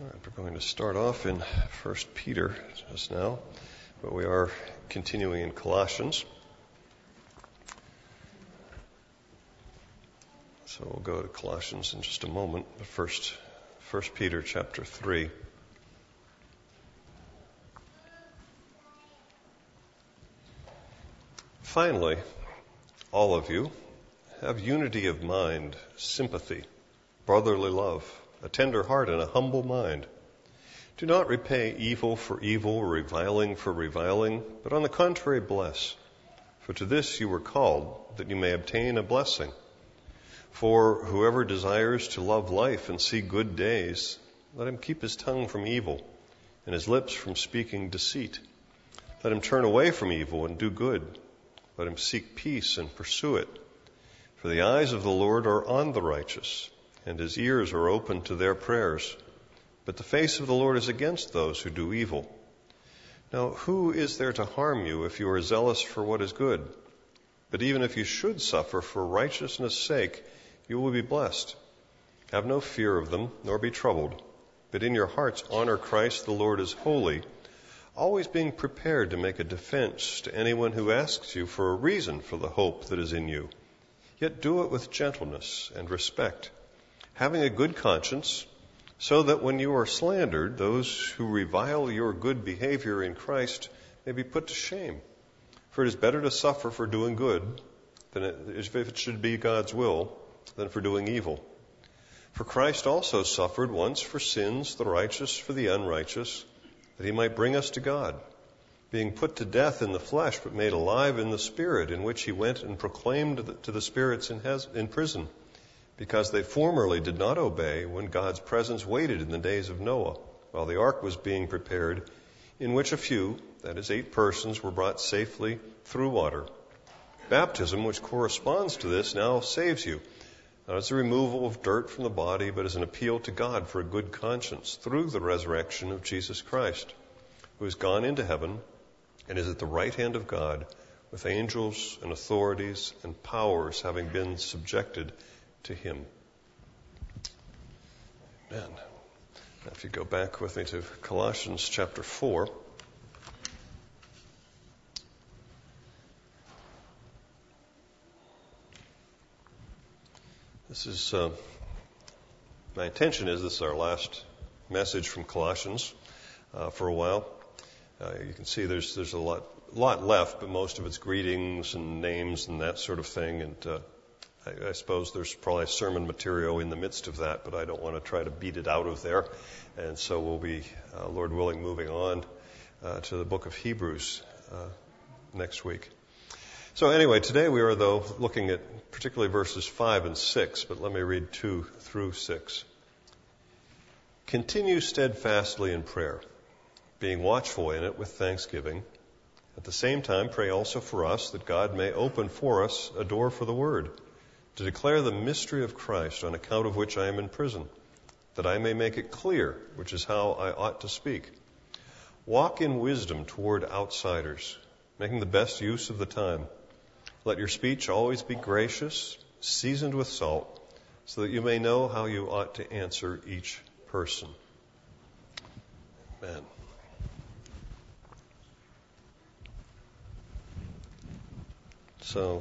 We're going to start off in 1 Peter just now, but we are continuing in Colossians. So we'll go to Colossians in just a moment, but first, 1 Peter chapter 3. Finally, all of you have unity of mind, sympathy, brotherly love, a tender heart, and a humble mind. Do not repay evil for evil or reviling for reviling, but on the contrary bless. For to this you were called, that you may obtain a blessing. For whoever desires to love life and see good days, let him keep his tongue from evil and his lips from speaking deceit. Let him turn away from evil and do good. Let him seek peace and pursue it. For the eyes of the Lord are on the righteous, and his ears are open to their prayers. But the face of the Lord is against those who do evil. Now, who is there to harm you if you are zealous for what is good? But even if you should suffer for righteousness' sake, you will be blessed. Have no fear of them, nor be troubled. But in your hearts honor Christ the Lord as holy, always being prepared to make a defense to anyone who asks you for a reason for the hope that is in you. Yet do it with gentleness and respect, having a good conscience, so that when you are slandered, those who revile your good behavior in Christ may be put to shame. For it is better to suffer for doing good, than if it should be God's will, than for doing evil. For Christ also suffered once for sins, the righteous for the unrighteous, that he might bring us to God, being put to death in the flesh, but made alive in the Spirit, in which he went and proclaimed to the spirits in prison, because they formerly did not obey when God's presence waited in the days of Noah, while the ark was being prepared, in which a few, that is 8 persons, were brought safely through water. Baptism, which corresponds to this, now saves you, not as a removal of dirt from the body, but as an appeal to God for a good conscience through the resurrection of Jesus Christ, who has gone into heaven and is at the right hand of God, with angels and authorities and powers having been subjected to him. Amen. Now, if you go back with me to Colossians chapter 4. This is, my intention is this is our last message from Colossians for a while. You can see there's a lot left, but most of it's greetings and names and that sort of thing, and I suppose there's probably sermon material in the midst of that, but I don't want to try to beat it out of there. And so we'll be, Lord willing, moving on to the book of Hebrews next week. So anyway, today we are, though, looking at particularly verses 5 and 6, but let me read 2 through 6. Continue steadfastly in prayer, being watchful in it with thanksgiving. At the same time, pray also for us, that God may open for us a door for the word, to declare the mystery of Christ, on account of which I am in prison, that I may make it clear, which is how I ought to speak. Walk in wisdom toward outsiders, making the best use of the time. Let your speech always be gracious, seasoned with salt, so that you may know how you ought to answer each person. Amen. So,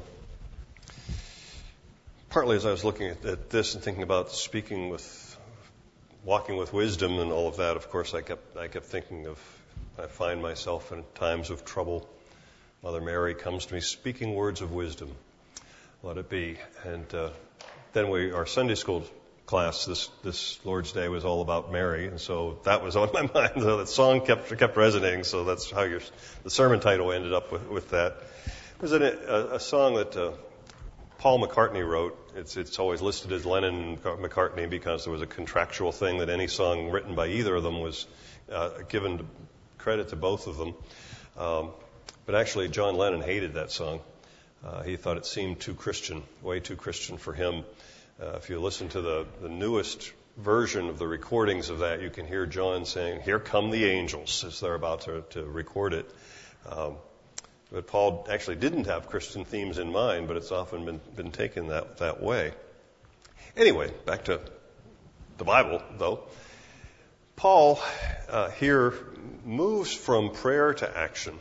partly as I was looking at this and thinking about walking with wisdom and all of that, of course, I kept thinking of, I find myself in times of trouble. Mother Mary comes to me speaking words of wisdom. Let it be. And then our Sunday school class this Lord's Day was all about Mary, and so that was on my mind. So that song kept resonating. So that's how the sermon title ended up with that. It was a song that Paul McCartney wrote. It's always listed as Lennon and McCartney because there was a contractual thing that any song written by either of them was given credit to both of them. But actually, John Lennon hated that song. He thought it seemed too Christian, way too Christian for him. If you listen to the newest version of the recordings of that, you can hear John saying, "Here come the angels," as they're about to record it. But Paul actually didn't have Christian themes in mind, but it's often been taken that way. Anyway, back to the Bible, though. Paul here moves from prayer to action.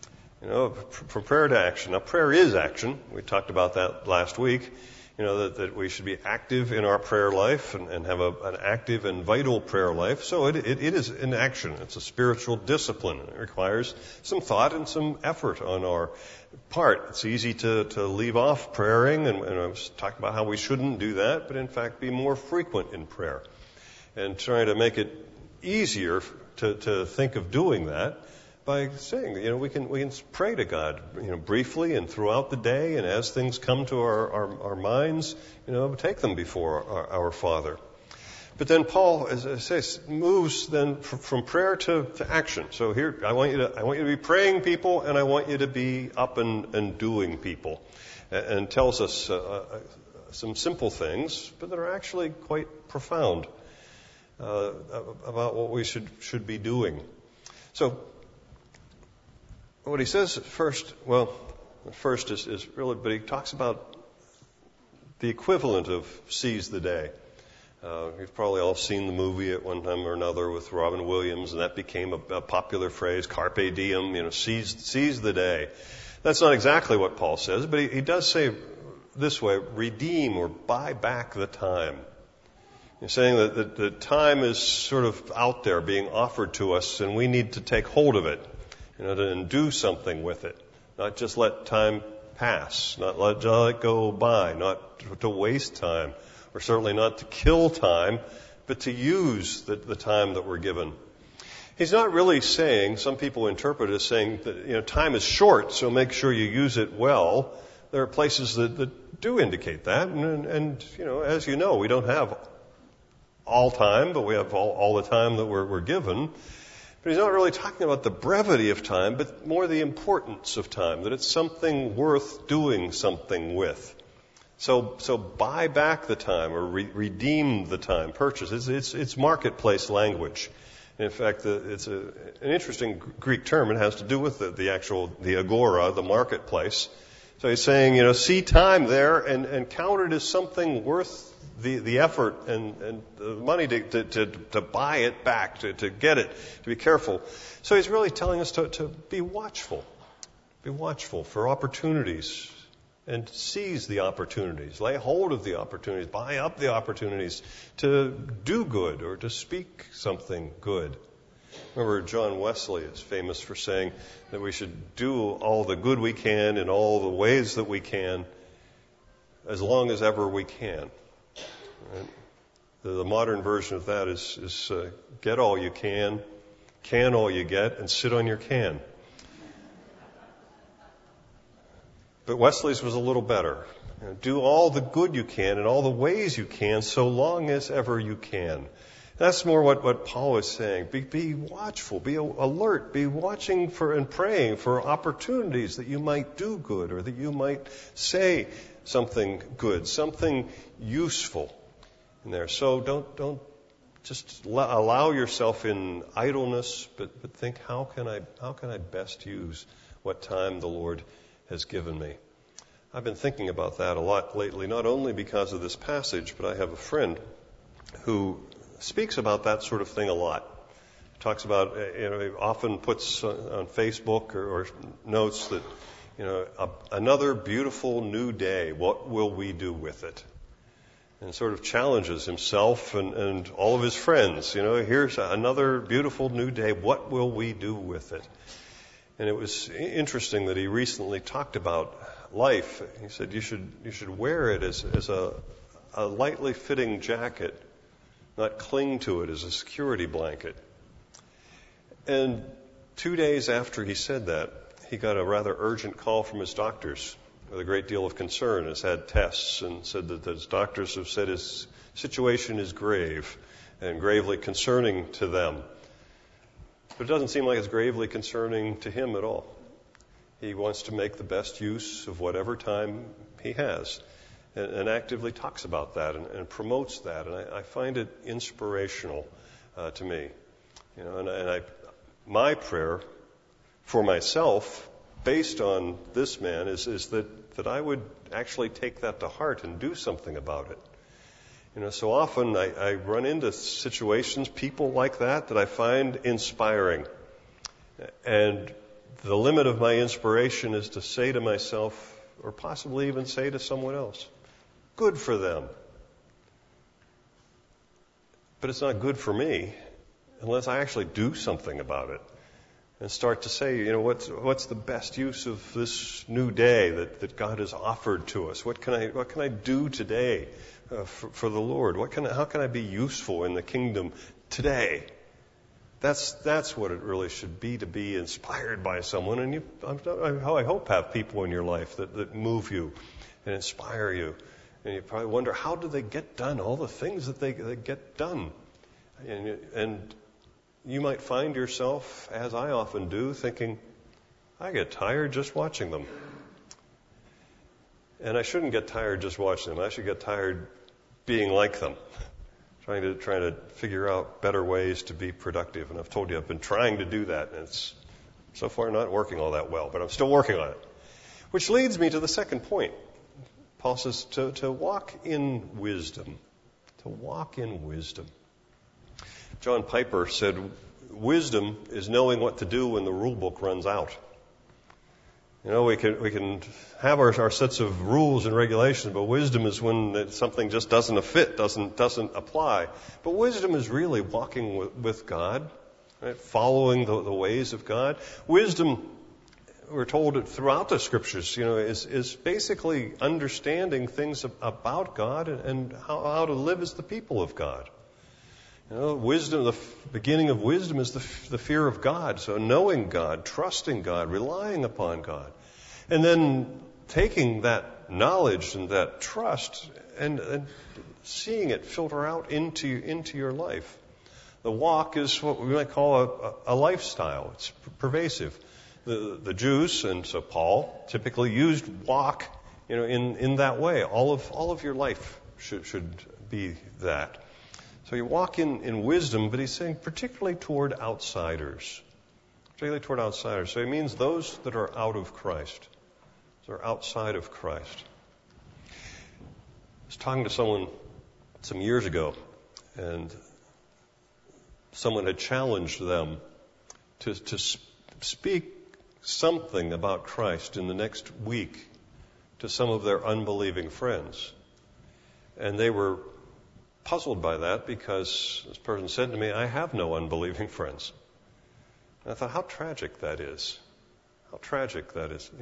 From prayer to action. Now, prayer is action. We talked about that last week. That we should be active in our prayer life and have an active and vital prayer life. So it is an action. It's a spiritual discipline. It requires some thought and some effort on our part. It's easy to leave off praying, and I was talking about how we shouldn't do that, but in fact be more frequent in prayer. And trying to make it easier to think of doing that by saying, we can pray to God, briefly and throughout the day, and as things come to our minds, take them before our Father. But then Paul, as I say, moves then from prayer to action. So here, I want you to be praying people, and I want you to be up and doing people, and tells us some simple things, but that are actually quite profound about what we should be doing. So what he says first is really, but he talks about the equivalent of seize the day. You've probably all seen the movie at one time or another with Robin Williams, and that became a popular phrase, carpe diem, seize the day. That's not exactly what Paul says, but he does say this way, redeem or buy back the time. He's saying that the time is sort of out there being offered to us, and we need to take hold of it. And do something with it. Not just let time pass, not let it go by, not to waste time, or certainly not to kill time, but to use the time that we're given. He's not really saying, some people interpret it as saying that, time is short, so make sure you use it well. There are places that do indicate that, and as you know, we don't have all time, but we have all the time that we're given. But he's not really talking about the brevity of time, but more the importance of time, that it's something worth doing something with. So buy back the time or redeem the time, purchase. It's marketplace language. In fact, it's an interesting Greek term. It has to do with the agora, the marketplace. So he's saying, see time there and count it as something worth the effort and the money to buy it back, to get it, to be careful. So he's really telling us to be watchful for opportunities and seize the opportunities, lay hold of the opportunities, buy up the opportunities to do good or to speak something good. Remember, John Wesley is famous for saying that we should do all the good we can in all the ways that we can, as long as ever we can. Right? The modern version of that is get all you can all you get, and sit on your can. But Wesley's was a little better. Do all the good you can in all the ways you can, so long as ever you can. That's more what Paul is saying. Be watchful, be alert, be watching for and praying for opportunities that you might do good or that you might say something good, something useful in there. So don't just allow yourself in idleness, but think, how can I best use what time the Lord has given me? I've been thinking about that a lot lately, not only because of this passage, but I have a friend who speaks about that sort of thing a lot. Talks about, he often puts on Facebook or notes that, another beautiful new day, what will we do with it? And sort of challenges himself and all of his friends. Here's another beautiful new day, what will we do with it? And it was interesting that he recently talked about life. He said you should wear it as a lightly fitting jacket, not cling to it as a security blanket. And 2 days after he said that, he got a rather urgent call from his doctors with a great deal of concern. Has had tests and said that his doctors have said his situation is grave and gravely concerning to them. But it doesn't seem like it's gravely concerning to him at all. He wants to make the best use of whatever time he has, and actively talks about that and promotes that. And I find it inspirational to me. My prayer for myself, based on this man, is that I would actually take that to heart and do something about it. So often I run into situations, people like that I find inspiring. And the limit of my inspiration is to say to myself, or possibly even say to someone else, good for them. But it's not good for me unless I actually do something about it and start to say, what's the best use of this new day that God has offered to us? What can I do today for the Lord? How can I be useful in the kingdom today? That's what it really should be, to be inspired by someone. And I hope have people in your life that move you and inspire you. And you probably wonder, how do they get done all the things that they get done? And you might find yourself, as I often do, thinking, I get tired just watching them. And I shouldn't get tired just watching them. I should get tired being like them, trying to figure out better ways to be productive. And I've told you I've been trying to do that, and it's so far not working all that well, but I'm still working on it. Which leads me to the second point. Paul says to walk in wisdom. To walk in wisdom. John Piper said, wisdom is knowing what to do when the rule book runs out. We can have our sets of rules and regulations, but wisdom is when something just doesn't fit, doesn't apply. But wisdom is really walking with God, right? Following the ways of God. Wisdom, we're told throughout the scriptures, is basically understanding things about God and how to live as the people of God. Wisdom, the beginning of wisdom is the fear of God. So knowing God, trusting God, relying upon God. And then taking that knowledge and that trust and seeing it filter out into your life. The walk is what we might call a lifestyle. It's pervasive. The Jews, and so Paul, typically used walk, in that way. All of your life should be that. So you walk in wisdom, but he's saying particularly toward outsiders. Particularly toward outsiders. So he means those that are out of Christ. Those are outside of Christ. I was talking to someone some years ago, and someone had challenged them to speak something about Christ in the next week to some of their unbelieving friends. And they were puzzled by that because this person said to me, I have no unbelieving friends. And I thought, how tragic that is. How tragic that is.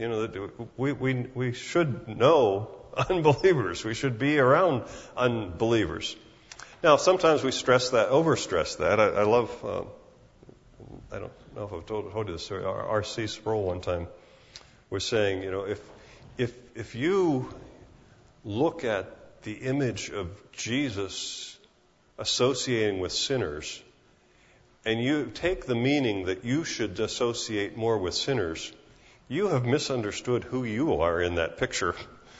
We should know unbelievers. We should be around unbelievers. Now, sometimes we overstress that. I love, I don't know if I've told you this story. R.C. Sproul one time was saying, if you look at the image of Jesus associating with sinners, and you take the meaning that you should associate more with sinners, you have misunderstood who you are in that picture.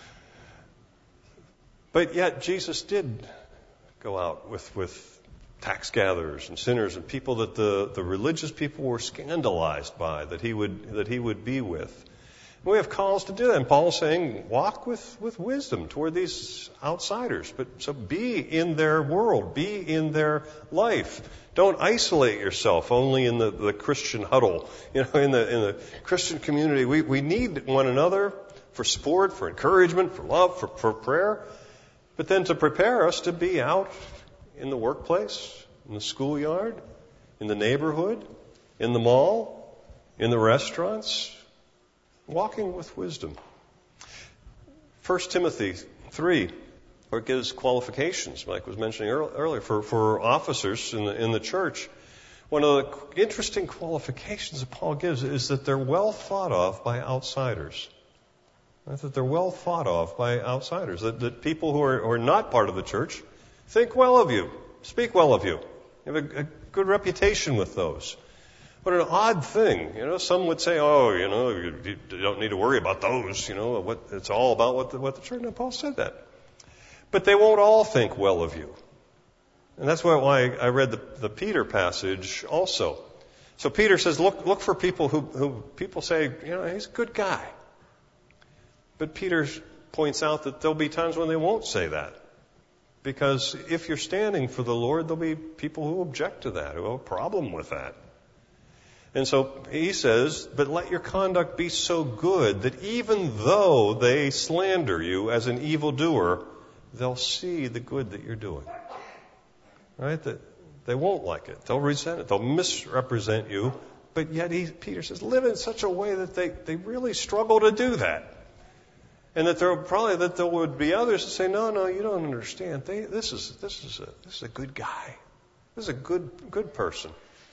But yet Jesus did go out with tax gatherers and sinners and people that the religious people were scandalized by, that he would be with. We have calls to do that. And Paul's saying, walk with wisdom toward these outsiders. So be in their world. Be in their life. Don't isolate yourself only in the Christian huddle. In the Christian community, we need one another for support, for encouragement, for love, for prayer. But then to prepare us to be out in the workplace, in the schoolyard, in the neighborhood, in the mall, in the restaurants, walking with wisdom. 1 Timothy 3 gives qualifications, Mike was mentioning earlier, for officers in the church. One of the interesting qualifications that Paul gives is that they're well thought of by outsiders. That they're well thought of by outsiders. That people who are not part of the church think well of you, speak well of you. You have a good reputation with those. What an odd thing. Some would say, you don't need to worry about those. It's all about what the church. And Paul said that. But they won't all think well of you. And that's why I read the Peter passage also. So Peter says, look for people who people say, he's a good guy. But Peter points out that there'll be times when they won't say that. Because if you're standing for the Lord, there'll be people who object to that, who have a problem with that. And so he says, but let your conduct be so good that even though they slander you as an evildoer, they'll see the good that you're doing. Right? That they won't like it. They'll resent it. They'll misrepresent you. But yet Peter says, live in such a way that they really struggle to do that. And that there would be others that say, no, you don't understand. This is a good guy. This is a good person.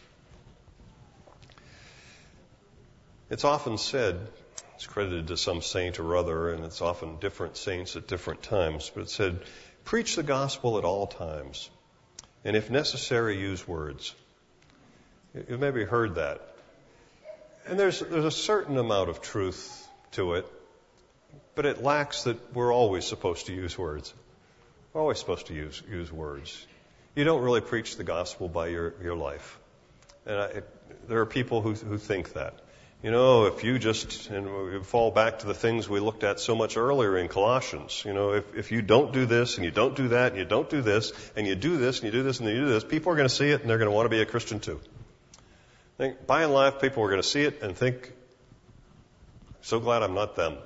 It's often said, it's credited to some saint or other, and it's often different saints at different times, but it said, preach the gospel at all times, and if necessary, use words. You've maybe heard that. And there's a certain amount of truth to it, but it lacks that we're always supposed to use words. We're always supposed to use words. You don't really preach the gospel by your life. And there are people who think that. If you just, and we fall back to the things we looked at so much earlier in Colossians, if you don't do this and you don't do that and you don't do this and you do this and you do this and you do this, people are going to see it and they're going to want to be a Christian too. I think by and large, people are going to see it and think, so glad I'm not them.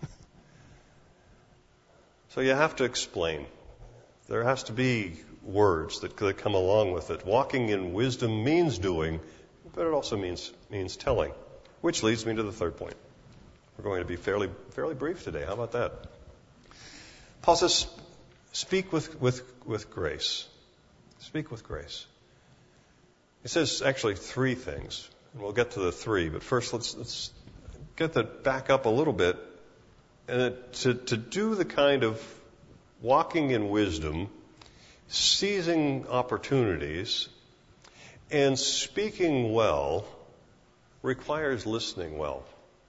So you have to explain. There has to be words that come along with it. Walking in wisdom means doing, but it also means telling. Which leads me to the third point. We're going to be fairly brief today. How about that? Paul says, speak with grace. Speak with grace. He says actually three things. And we'll get to the three, but first let's get that back up a little bit. And to do the kind of walking in wisdom, seizing opportunities, and speaking well requires listening well.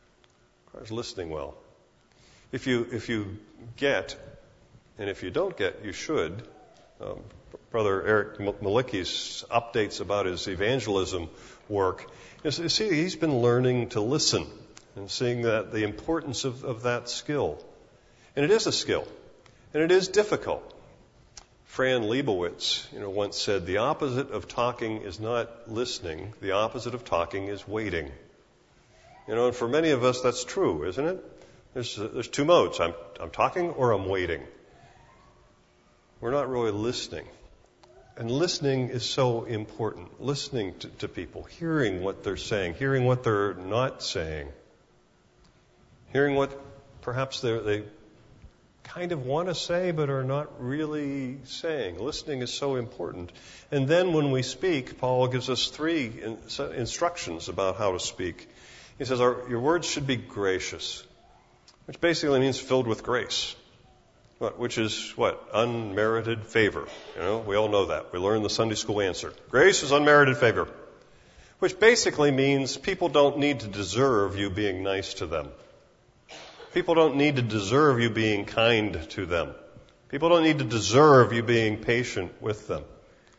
If you get, and if you don't get, you should. Brother Eric Malicki's updates about his evangelism work. See, he's been learning to listen and seeing that the importance of that skill. And it is a skill. And it is difficult. Fran Lebowitz, once said, the opposite of talking is not listening. The opposite of talking is waiting. And for many of us, that's true, isn't it? There's two modes. I'm talking or I'm waiting. We're not really listening. And listening is so important. Listening to people, hearing what they're saying, hearing what they're not saying, hearing what perhaps they kind of want to say but are not really saying. Listening is so important. And then when we speak, Paul gives us three instructions about how to speak. He says your words should be gracious, which basically means filled with grace. Which is what? Unmerited favor. We all know that. We learned the Sunday school answer. Grace is unmerited favor. Which basically means people don't need to deserve you being nice to them. People don't need to deserve you being kind to them. People don't need to deserve you being patient with them.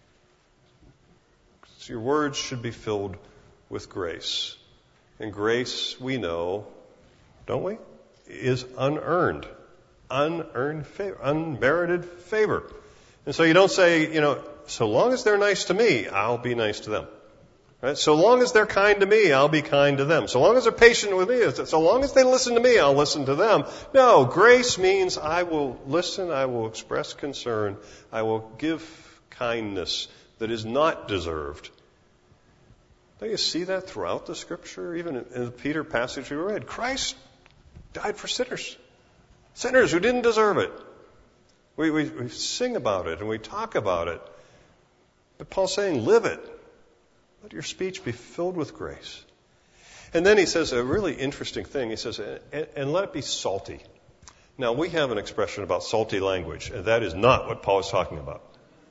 So your words should be filled with grace. And grace, we know, don't we, is unearned. Unearned favor, unmerited favor. And so you don't say, so long as they're nice to me, I'll be nice to them. Right? So long as they're kind to me, I'll be kind to them. So long as they're patient with me, so long as they listen to me, I'll listen to them. No, grace means I will listen, I will express concern, I will give kindness that is not deserved. Don't you see that throughout the Scripture? Even in the Peter passage we read, Christ died for sinners. Sinners who didn't deserve it. We sing about it and we talk about it. But Paul's saying, live it. Let your speech be filled with grace. And then he says a really interesting thing. He says, and let it be salty. Now, we have an expression about salty language, and that is not what Paul is talking about.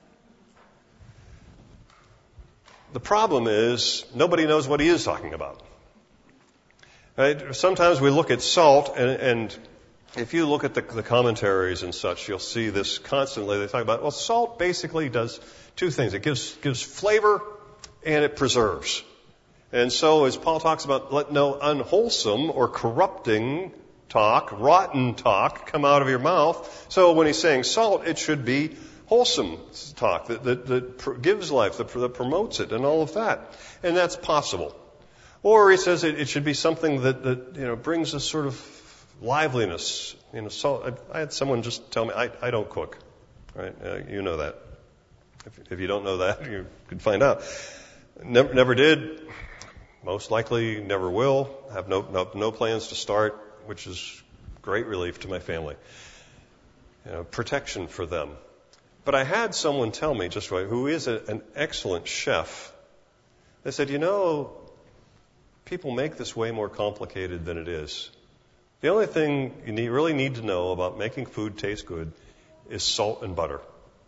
The problem is, nobody knows what he is talking about. Right? Sometimes we look at salt, and if you look at the commentaries and such, you'll see this constantly. They talk about, well, salt basically does two things. It gives flavor and it preserves. And so as Paul talks about, let no unwholesome or corrupting talk, rotten talk come out of your mouth. So when he's saying salt, it should be wholesome talk that gives life, that promotes it, and all of that. And that's possible. Or he says it should be something that brings a sort of liveliness. So I had someone just tell me, I don't cook. Right? You know that. If you don't know that, you could find out. Never did. Most likely never will. Have no plans to start, which is great relief to my family. Protection for them. But I had someone tell me just right, who is an excellent chef. They said, people make this way more complicated than it is. The only thing you really need to know about making food taste good is salt and butter.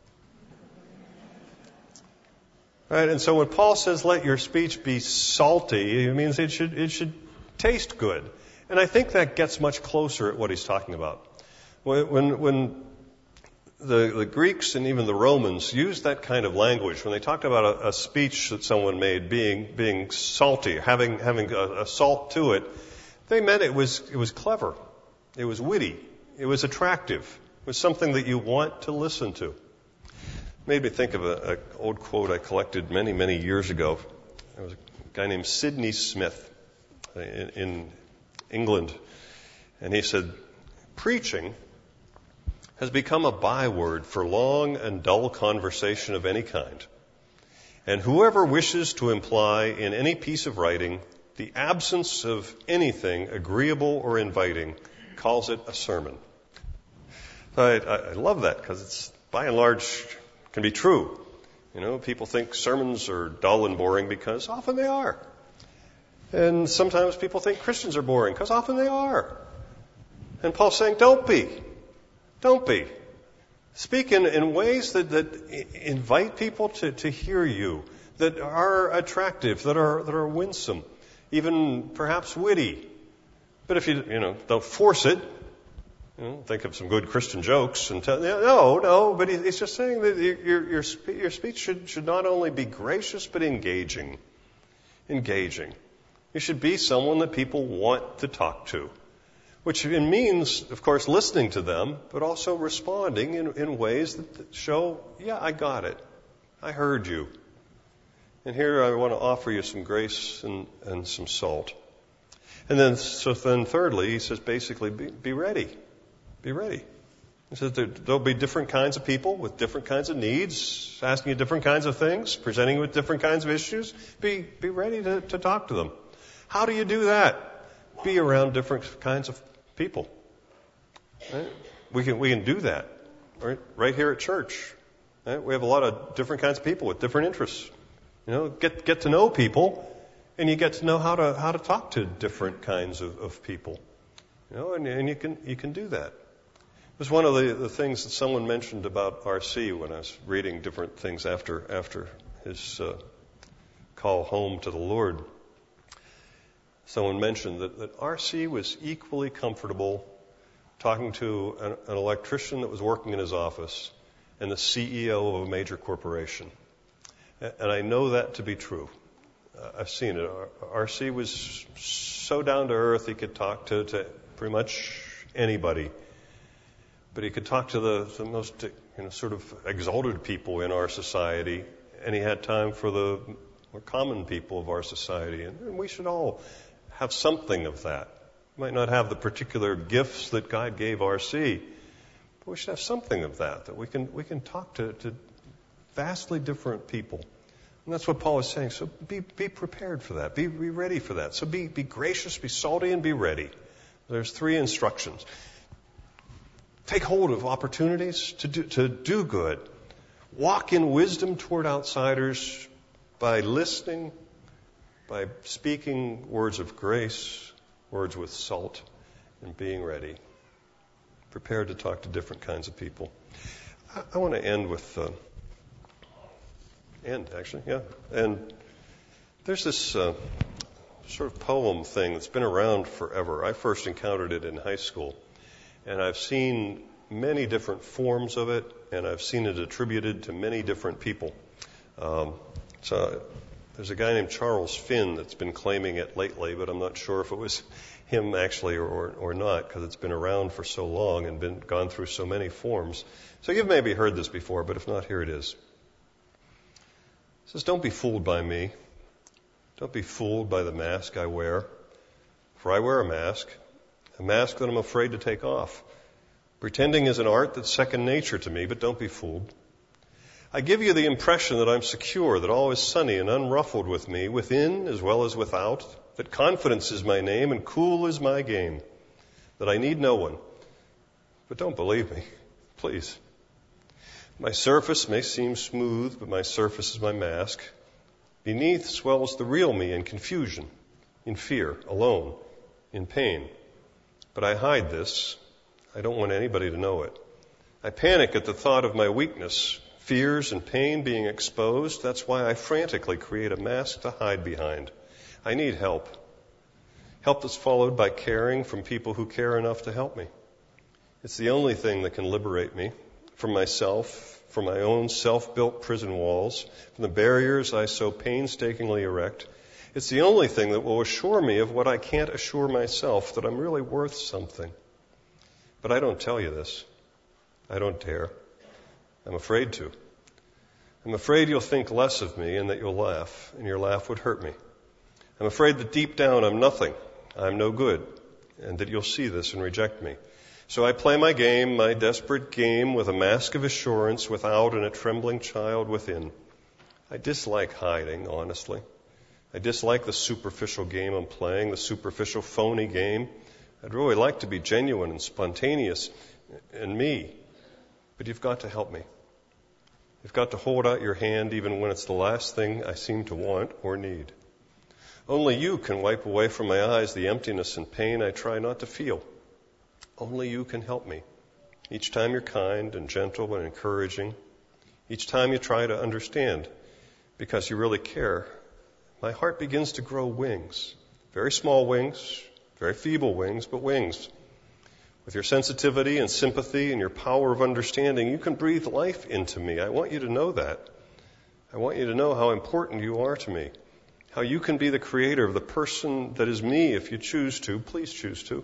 Right? And so when Paul says, let your speech be salty, it means it should taste good. And I think that gets much closer at what he's talking about. When the Greeks and even the Romans used that kind of language, when they talked about a speech that someone made being salty, having a salt to it, they meant it was clever, it was witty, it was attractive, it was something that you want to listen to. Made me think of an old quote I collected many, many years ago. There was a guy named Sidney Smith in England, and he said, preaching has become a byword for long and dull conversation of any kind. And whoever wishes to imply in any piece of writing the absence of anything agreeable or inviting calls it a sermon. I love that because it's, by and large, can be true. People think sermons are dull and boring because often they are. And sometimes people think Christians are boring because often they are. And Paul's saying, don't be. Don't be. Speak in ways that invite people to hear you, that are attractive, that are winsome, even perhaps witty. But if you don't force it, think of some good Christian jokes and tell, no, but he's just saying that your speech should not only be gracious but engaging. Engaging. You should be someone that people want to talk to. Which means, of course, listening to them, but also responding in ways that show, I got it. I heard you. And here I want to offer you some grace and some salt. And then thirdly, he says basically, be ready. Be ready. He says there'll be different kinds of people with different kinds of needs, asking you different kinds of things, presenting you with different kinds of issues. Be ready to talk to them. How do you do that? Be around different kinds of people. Right? We can do that right here at church. Right? We have a lot of different kinds of people with different interests. Get to know people, and you get to know how to talk to different kinds of people. And you can do that. It was one of the things that someone mentioned about R.C. when I was reading different things after his call home to the Lord. Someone mentioned that R.C. was equally comfortable talking to an electrician that was working in his office and the CEO of a major corporation. And I know that to be true. I've seen it. R.C. was so down to earth he could talk to pretty much anybody. But he could talk to the most sort of exalted people in our society, and he had time for the more common people of our society. And we should all have something of that. We might not have the particular gifts that God gave R.C., but we should have something of that we can talk to vastly different people. And that's what Paul is saying. So be prepared for that. Be ready for that. So be gracious, be salty, and be ready. There's 3 instructions. Take hold of opportunities to do good. Walk in wisdom toward outsiders by listening, by speaking words of grace, words with salt, and being ready. Prepared to talk to different kinds of people. I want to end with... And there's this sort of poem thing that's been around forever. I first encountered it in high school. And I've seen many different forms of it, and I've seen it attributed to many different people. So There's a guy named Charles Finn that's been claiming it lately, but I'm not sure if it was him actually or not, because it's been around for so long and gone through so many forms. So you've maybe heard this before, but if not, here it is. It says, "Don't be fooled by me. Don't be fooled by the mask I wear. For I wear a mask that I'm afraid to take off. Pretending is an art that's second nature to me, but don't be fooled. I give you the impression that I'm secure, that all is sunny and unruffled with me, within as well as without, that confidence is my name and cool is my game, that I need no one. But don't believe me, please. My surface may seem smooth, but my surface is my mask. Beneath swells the real me in confusion, in fear, alone, in pain. But I hide this. I don't want anybody to know it. I panic at the thought of my weakness, fears and pain being exposed. That's why I frantically create a mask to hide behind. I need help. Help that's followed by caring from people who care enough to help me. It's the only thing that can liberate me from myself, from my own self-built prison walls, from the barriers I so painstakingly erect. It's the only thing that will assure me of what I can't assure myself, that I'm really worth something. But I don't tell you this. I don't dare. I'm afraid to. I'm afraid you'll think less of me and that you'll laugh, and your laugh would hurt me. I'm afraid that deep down I'm nothing, I'm no good, and that you'll see this and reject me. So I play my game, my desperate game, with a mask of assurance without and a trembling child within. I dislike hiding, honestly. I dislike the superficial game I'm playing, the superficial phony game. I'd really like to be genuine and spontaneous and me. But you've got to help me. You've got to hold out your hand even when it's the last thing I seem to want or need. Only you can wipe away from my eyes the emptiness and pain I try not to feel. Only you can help me. Each time you're kind and gentle and encouraging, each time you try to understand because you really care, my heart begins to grow wings. Very small wings, very feeble wings, but wings. With your sensitivity and sympathy and your power of understanding, you can breathe life into me. I want you to know that. I want you to know how important you are to me. How you can be the creator of the person that is me if you choose to. Please choose to.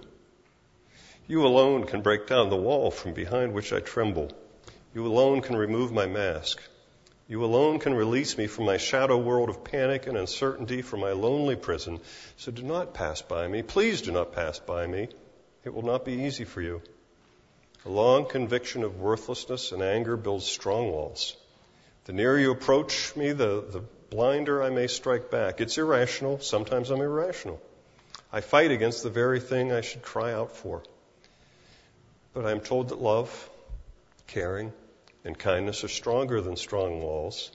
You alone can break down the wall from behind which I tremble. You alone can remove my mask. You alone can release me from my shadow world of panic and uncertainty, from my lonely prison. So do not pass by me. Please do not pass by me. It will not be easy for you. A long conviction of worthlessness and anger builds strong walls. The nearer you approach me, the blinder I may strike back. It's irrational. Sometimes I'm irrational. I fight against the very thing I should cry out for. But I am told that love, caring, and kindness are stronger than strong walls.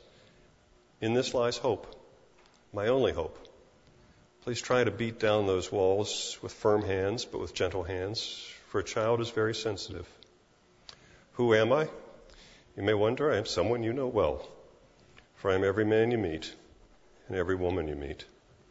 In this lies hope, my only hope. Please try to beat down those walls with firm hands, but with gentle hands, for a child is very sensitive. Who am I? You may wonder. I am someone you know well, for I am every man you meet and every woman you meet.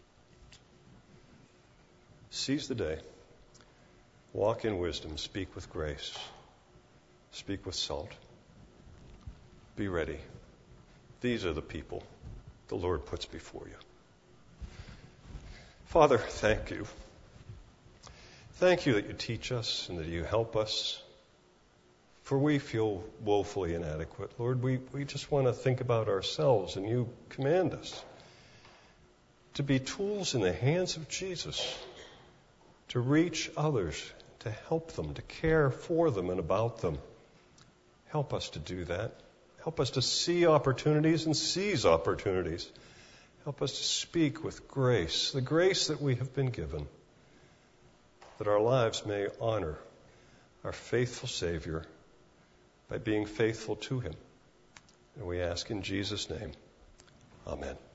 Seize the day. Walk in wisdom. Speak with grace. Speak with salt. Be ready. These are the people the Lord puts before you. Father, thank you. Thank you that you teach us and that you help us. For we feel woefully inadequate. Lord, we just want to think about ourselves, and you command us to be tools in the hands of Jesus, to reach others, to help them, to care for them and about them. Help us to do that. Help us to see opportunities and seize opportunities. Help us to speak with grace, the grace that we have been given, that our lives may honor our faithful Savior by being faithful to him. And we ask in Jesus' name, amen.